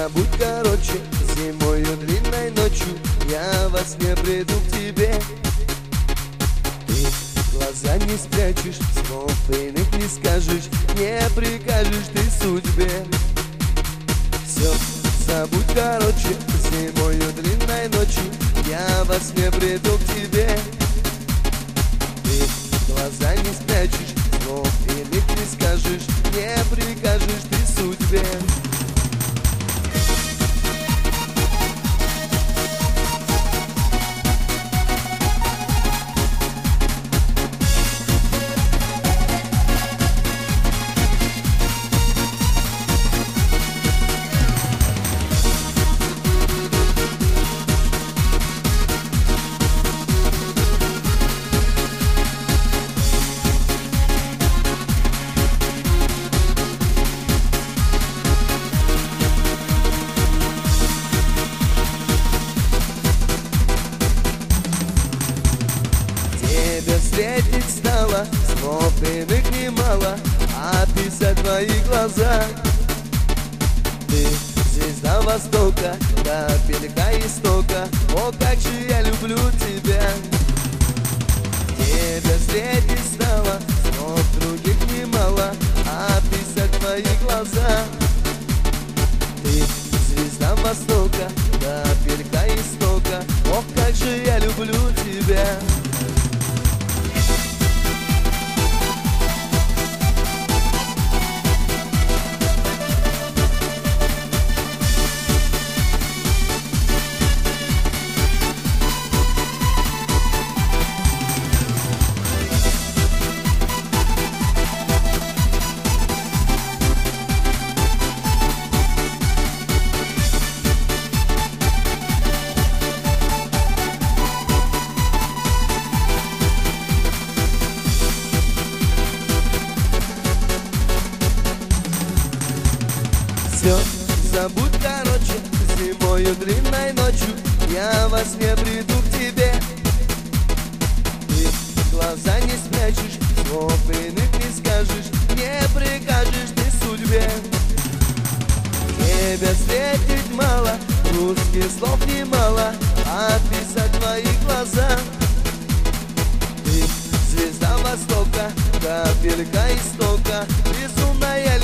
забудь, короче, зимою длинной ночью я во сне приду к тебе. Ты глаза не спрячешь, слов иных не скажешь, не прикажешь ты судьбе. Все, забудь, короче, зимою длинной ночью я во сне приду к тебе. Ты глаза не спрячешь, слов иных не скажешь, не прикажешь ты судьбе. Тебя встретить стало, слов иных немало, описать твои глаза. Ты звезда востока, капелька истока, о, как же я люблю тебя. Тебя встретить стало, слов других немало, описать твои глаза. Ты звезда востока, капелька истока, о, как же я люблю тебя. Все, забудь, короче, зимою длинной ночью я во сне приду к тебе. Ты глаза не спрячешь, слов иных не скажешь, не прикажешь ты судьбе. Тебя встретить мало, русских слов немало, описать твои глаза. Ты звезда востока, капелька истока, безумная